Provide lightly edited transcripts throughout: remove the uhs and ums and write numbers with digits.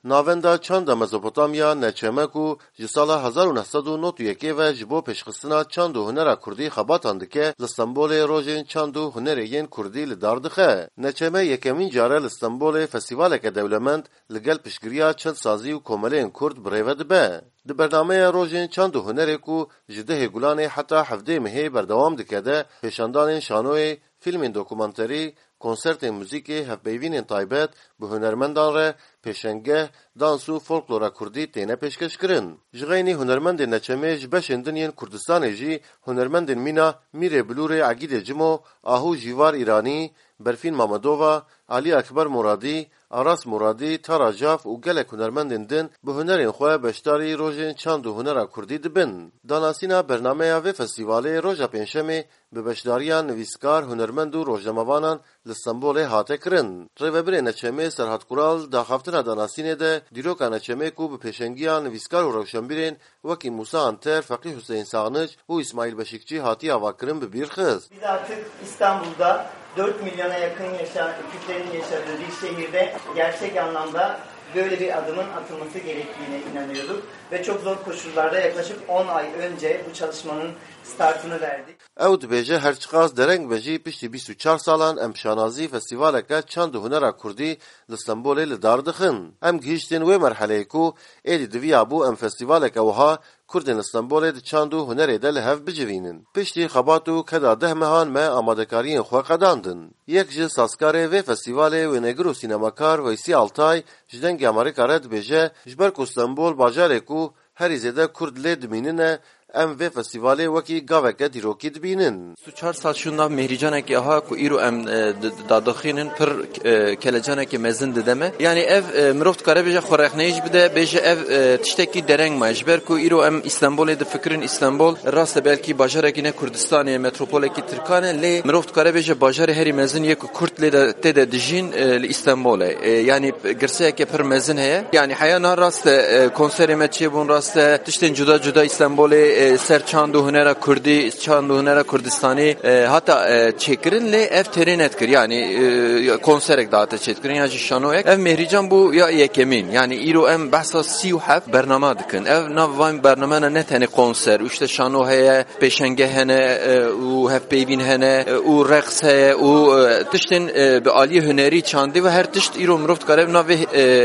navenda çanda Mezopotamya neçemek û ji sala 1991 ve ji bo pêşxistina çand û hunera Kurdî xebatan dike li Stenbolê rojên çand û hunerê yên Kurdî li dar dixe. Neçeme yekemîn care li Stenbolê festîvaleke dewlemend li gel piştgiriya çend sazî û komeleyên Kurd bi rêve dibe. Di bernameya rojên çand û hunerê ku ji dehê Gulanê heta 7 Mehê berdewam dike de pêşandanên şanoyê, filmên dokumenterî, konsertên muzîkê, hevpeyvînên taybet bi hunermendan re pêşengeh, dans û folklora Kurdî têne pêşkêşkirin. Ji xeynî hunermendên neçemê ji beşên din yên Kurdistanê jî hunermendên mîna Mîrê Bilûrê Egîdê Cimo, Ahû Jîvar İranî, Berfîn Mamedova, Ali Ekber Muradî, Aras Muradî, Tara Caf û gelek hunermendên din bi hunerên xwe beşdarî rojên çand û hunera Kurdî dibin. Danasîna bernameya vê festîvalê roja pênşemê bi beşdariya nivîskar, hunermend û rojnamavanan li Stenbolê hate kirin. Rêvebirê neçemê Serhat Kural daxaftina danasînê de dîroka neçemê ku bi pêşengiya nivîskar û rewşenbîrên wekî Musa Anter, Feqîh Hüseyin Sağniç û İsmail Beşikçi hatiye avakirin bi bîr xist. Biz artık İstanbul'da 4 milyona yakın Kürtlerin yaşadığı bir şehirde gerçek anlamda böyle bir adımın atılması gerektiğine inanıyorduk. Ve çok zor koşullarda yaklaşık 10 ay önce bu çalışmanın startını verdik. Ew dibêje her çiqas dereng be jî piştî 24 salan em şanazî festîvaleke çand û hunera Kurdî li Stenbolê li dar dixin. Em gihîştin wê merheleyê ku êdî diviya bû em festîvaleke wiha Kurdên li Stenbolê di çand û hunerê de li hev bicivînin. Piştî xebat û keda 10 mehan me amadekariyên xwe qedandin. Yek ji sazkarê vê festîvalê wênegir û sînemakar Veysî Altay ji dengê Amerîka re dibêje ji ber ku Stenbol bajarê ku herî zêde Kurd lê dimînine em vê festîvalê wekî gaveke dîrokî dibînin. 4 sal şunda mehricanekî aha ku îro em dadixînin pir kelecanekî mezin dideme. Yani ev mirov dikare bêje xwerexneyî bide bêje ev tiştekî dereng me ji ber ku îro em İstanbolê difikirin İstanbol rast belkî bajarekî ne Kurdistanê metropolekî Tirkanê lê mirov dikare bêje bajarê herî mezin yek ku Kurt lê de tê de dijîn li İstanbolê. Yani girseyeke pir mezin heye. Yani heyana rast konserê me çêbûn rast tiştên cuda cuda İstanbolê ser çand û hunera Kurdî, çand û hunera Kurdistanî hata çêkirin lê ev terê netkir. Yani konserek dahate çêkirin ya jî şanoyek. Ev mehrican bu ya yekemîn. Yani îro em behsa 37 bername dikin. Ev nav van bername ne tenê konser, işte şano heye, pêşengeh hene û hevpeyvîn hene û reqs heye û tiştên bi aliyê hunerî çandî ve her tişt îro mirov dikare ev navê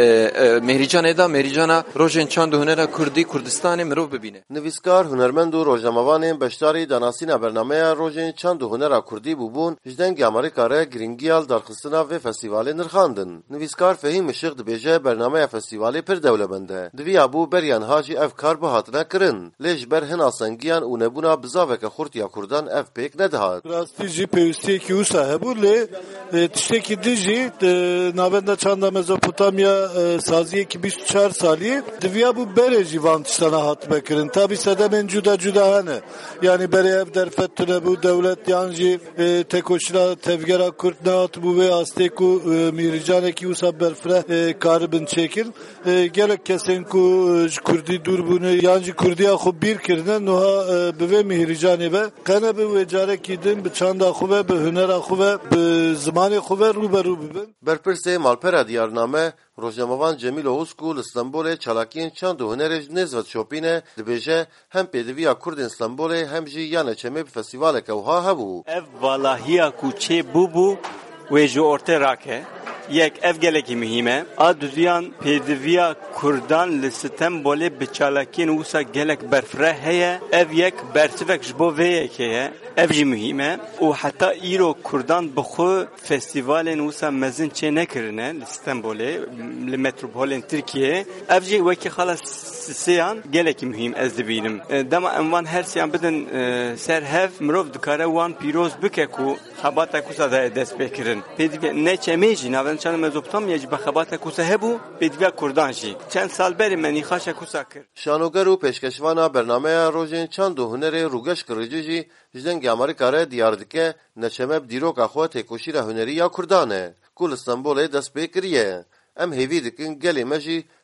mehricanê da mehricana rojên çand û hunera Kurdî Kurdistanê mirov bibîne. Nivîskar, hunermend û rojnamavanên beşdarî danasîna bernameya rojên çand û hunera Kurdî bûbûn ji dengê Amerîka re giringiya li darxistina vê festîvalê nirxandin. Nivîskar Fehîm Işık dibêje bernameya festîvalê pir dewlemend e. Diviya bû beriyan ha jî ev kar bihatine kirin. Lê ji ber hin asengiyan û nebûna bizaveke xurt ya Kurdan ev pêk nedihat. Rastî jî pêwîstiyekî wisa hebû lê tiştekî din jî navenda çanda Mezopotamya saziyekî 24 salî diviya bû berê jî van tiştana hatime kirin. Tabi sedemên cuda cuda hene. Yani berê ev derfetine bû dewlet yan jî tekoşira tevgera Kurd nehat bû vê astê ku mîrcanekî wisa berfire karibin çêkin. Gelek kesên ku ji Kurdî dûr bûne yan jî Kurdiya xwe bîr kirine niha bi vê mîrcanê ve qene bi wê carekî din bi çanda xwe ve bi hunera xwe ve bi zimanê xwe ve rûberû bibin. Berpirsê malpera diyarname rojnamavan Cemîl Oğuz ku li Stenbolê çalakiyên çand û hunerê ji nêzvet şopîne dibêje hem pêdiviya Kurdên Stenbolê hem jî ya neçemê bi festîvaleke wiha hebû. Ev valahiya ku çê bûbû wê ji ortê rake. Yek ev gelekî mühim e. A duyan pêdiviya Kurdan li Stenbolê bi çalakiyên wisa gelek berfire heye. Ev yek bertivek ji bo vê yekê ye. Ev jî mühim e. û heta îro Kurdan bi xwe festîvalên wisa mezin çê nekirine li Stenbolê li metropolên Tirkiyeyê. Ev jî wekî xala sêyan gelekî mühim ez dibînim. Dema em van her sêyan bidin ser hev mirov dikare wan pîroz bike ku xebata kusa da dest pê kirin. Pêdiviya neçemê jî navenda çanda Mezopotamya jî bi xebata kusa hebû pêdiviya Kurdan jî. Çend sal berê me nîxaşa kusa kir. Şanoger û pêşkeşvana bernameya rojên çand û hunerê rûgeş kirîcî jî ji dengê Amerîka re diyar dike neçeme bi dîroka xwe têkoşîra hunerî ya Kurdan e ku li Stenbolê dest pê kiriye. Em hêvî dikin gelê me jî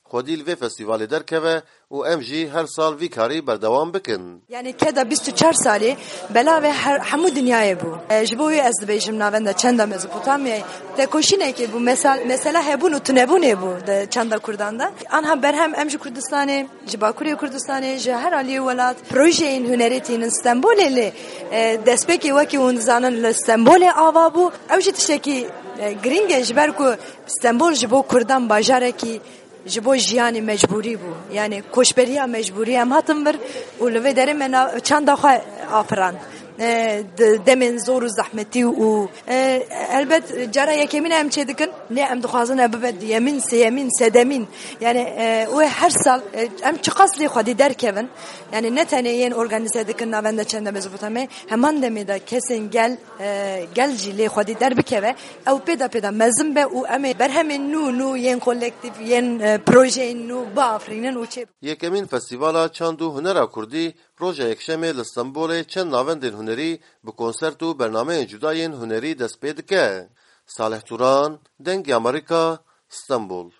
خودیل و فستیوال درکوه و ام جی هر سال وی کاری بردوام بکن. یعنی کدا 24 سالی بلا و همو دنیای بو. جبوی از بیشم ناوند چند مزپوتامیای تکوشینه که بو مثلا هبون و تنبونه بو چند کرداندا. آنها برهم ام جی کردستانه، جباکوری کردستانه، جهر علی ولات. پروژه این هنریتین استانبولی دستپکی وکی اون زنان استانبول آوا بو. اوجی تشکی گرینگ جبر کو استانبول جبو کردان باجاره کی جبو جیانی مجبوری بو یعنی کوشبریا مجبوری هم هاتم بر ولوی داره من چند دخواه آفران دمن زور و زحمتی و البت جرا یکمین هم چه دکن نه ام دخوازن ابد یمین سیمین سدمین یعنی و هر سال ام چقاس لی خودی در کون یعنی نه تنه این ارگانیزه دکن نوند چند مزبوطمه همان دمیده کسین گل جلی خودی در بکوه او پیدا مزم به او ام برهم نو ین کلکتیو ین پروژه نو با افرینن و چه یکمین فستیوالا چاندو هنر کردی روز یکشنبه لستانبول چند ناوندین هنری به کنسرت و برنامه جدایین هنری دست پید که. صالح توران، دنگ امریکا، استانبول.